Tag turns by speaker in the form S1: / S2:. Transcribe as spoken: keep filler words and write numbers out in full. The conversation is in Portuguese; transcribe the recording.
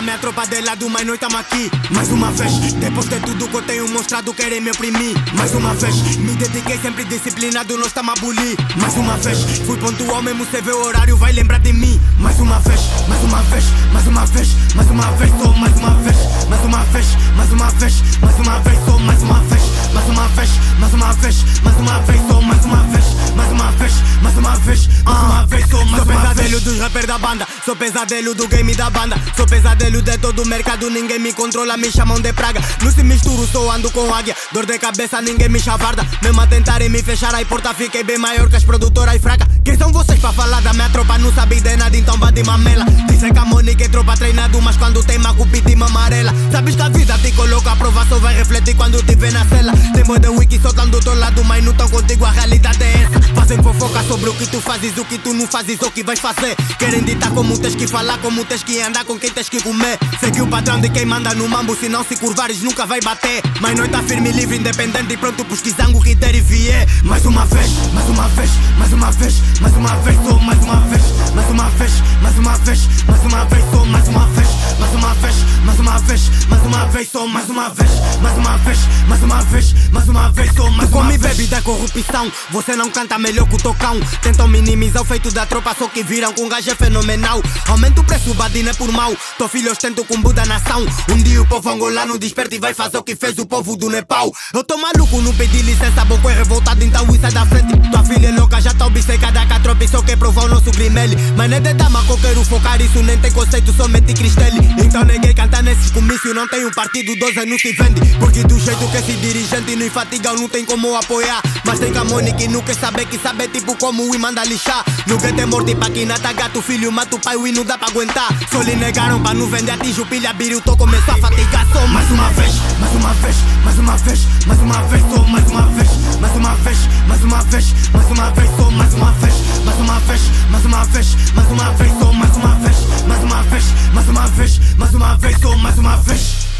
S1: minha tropa de lado, mas nós tamo aqui. Mais uma vez, depois de tudo que eu tenho mostrado, querem me oprimir. Mais uma vez, me dediquei sempre disciplinado, nós tamo a bulir. Mais uma vez, fui pontual mesmo, cê vê o horário, vai lembrar de mim. Mais uma vez, mais uma vez, mais uma vez, mais uma vez, só mais uma vez, mais uma vez, mais uma vez, mais uma vez, só mais uma vez, mais uma vez, mais uma vez, mais uma vez, só mais uma vez, mais uma vez, mais uma vez, mais uma vez, só mais uma vez. Sou pesadelo dos rappers da banda, sou pesadelo do game da banda, sou pesadelo de todo o mercado, ninguém me controla, me chamam de praga. Não se misturo, só ando com águia, dor de cabeça, ninguém me chavarda. Mesmo a tentarem me fechar a porta, fiquei bem maior que as produtoras fracas. Quem são vocês pra falar da minha tropa? Não sabe de nada, então vá de mamela. Dizem que a Monique é tropa treinado, mas quando tem macupi de amarela. Sabes que a vida te coloca a prova, só vai refletir quando te vê na cela. Tem boi de wiki, só tão do teu lado, mas não tão contigo, a realidade é essa. Fazem fofoca sobre o que tu fazes, o que tu não fazes, o que vais fazer. Querem ditar como tens que falar, como tens que andar, com quem tens que comer. Segue o padrão de quem manda no mambo, se não se curvares nunca vai bater. Mas nós tá firme, livre, independente e pronto pesquisando o que der e vier. Mais uma vez, mais uma vez, mais uma vez, mais uma vez, só mais uma vez, mais uma vez, mais uma vez, mais uma vez, só mais uma vez, mais uma vez, mais uma vez, mais uma vez, só mais uma vez, mais uma vez, mais uma vez, mais uma vez, só mais uma vez. Come bebe da corrupção, você não canta melhor que o tocão. Tentam minimizar o feito da tropa, só que viram com um gajo é fenomenal. Aumenta o preço, badina é por mal. Tô filho, ostento com Buda nação. Um dia o povo angolano desperta e vai fazer o que fez o povo do Nepal. Eu tô maluco, não pedi licença, boco é revoltado, então isso é da frente. Tua filha é louca, já tá obcecada com a tropa e só quer provar o nosso grimele. Mas não é de dama que eu quero focar, isso nem tem conceito, somente Cristelli. Então ninguém canta nesses comícios, não tem um partido, doze não se vende. Porque do jeito que esse dirigente não infatiga, não tem como apoiar. Mas tem Camone que não quer saber, que sabe tipo como e manda lixar. Nunca tem morte pra quem nata gato, filho mata o pai e não dá pra aguentar. Só lhe negaram pra não vender, atinge o pilha, biri o tô começou a fatigar. Só mais uma vez, mais uma vez, mais uma vez, mais uma vez, só mais uma vez, mais uma vez, mais uma vez, mais uma vez, só mais uma vez, mais uma vez, mais uma vez, mais uma vez, só mais uma vez, mais uma vez, mais uma vez, mais uma vez, só mais uma vez.